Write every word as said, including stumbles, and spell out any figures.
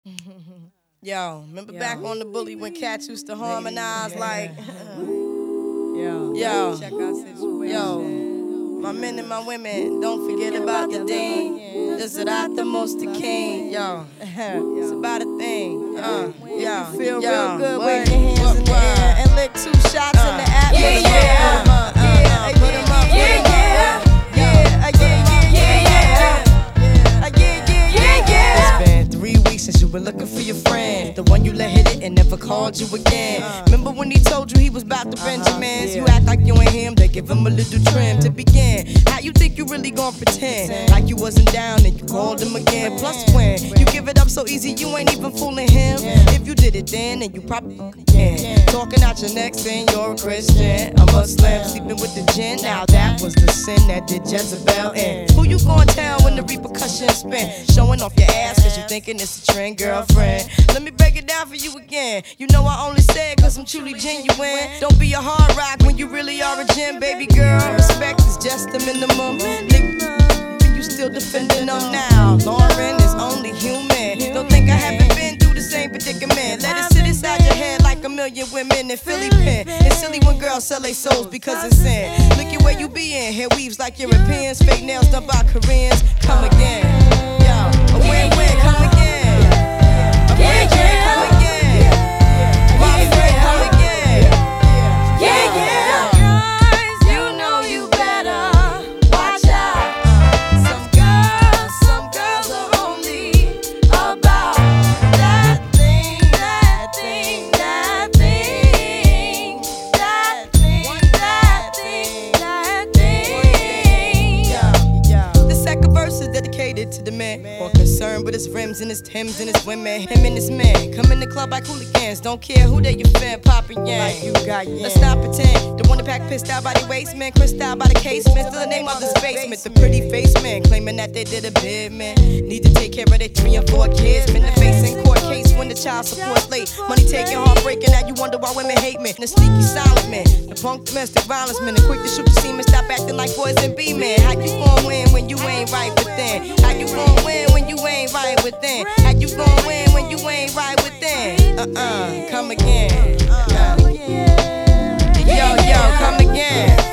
Yo, remember Yo. back on the bully when cats used to harmonize like, Yo, yo, check our situation. yo, my men and my women, don't forget about the dean. This is not the most the king, yo. It's about a thing, uh, yo. Feel yo, real good, what, wave your hands what, in the what? air and lick two shots in the atmosphere. Yeah, yeah, uh, uh, uh, put 'em up, Yeah, yeah, yeah, yeah, yeah, yeah, yeah, yeah, yeah. It's been three weeks since you were looking for your friend, the one you let hit it and never called you again. Remember when he told you he was about to Benjamins? You act like you ain't him, they give him a little trim to begin. How you think you really gon' pretend like you wasn't down and you called him again? Plus when you give it up so easy, you ain't even fooling him. If you did it then, then you probably can. Talking out your neck saying you're a Christian, a Muslim, sleeping with the gin. Now that was the sin that did Jezebel in. Who you gon' tell when the repercussions spin? Showing off your ass cause you thinking it's a trend, girlfriend. Let me break it down for you again. You know I only said cause I'm truly genuine. Don't be a hard rock when you really are a gem, baby girl. Respect is just the minimum. Nigga, you still defending them now. Lauren is only human. Don't think I haven't been through the same predicament. Let it sit inside your head like a million women in Philly pen. It's silly when girls sell their souls because it's sin. Look at where you be in. Hair weaves like Europeans. Fake nails done by Koreans. Come again. Yo, a win-win. Come again. A win-win. Come again. My friend, come again. Yeah, yeah. Guys, you know you better watch out. Some girls, some girls are only about that thing, that thing, that thing, that thing, that thing, that thing. Yeah, yeah. The second verse is dedicated to the man, more concerned with his rims and his Timbs and his women. Him and his man come in the club like hooligans. Don't care who they you fan, poppin' yang. Like you got yang. Let's not pretend. The one that pack pissed out by the waist, man. Crissed out by the casement. Still the name of this basement. The pretty face man claiming that they did a bid, man. Need to take care of their three and four kids. Been the face in court case when the child support's late. Money taking, heartbreaking. Now you wonder why women hate men. The sneaky silent man. The punk domestic violence man. The quick to shoot the semen. Stop acting like boys and be men. How you gon' win when you ain't right within? How you gon' win when you ain't right within? How you gon' win when you ain't right within? Uh-uh, come again. Uh, yo, yo, come again.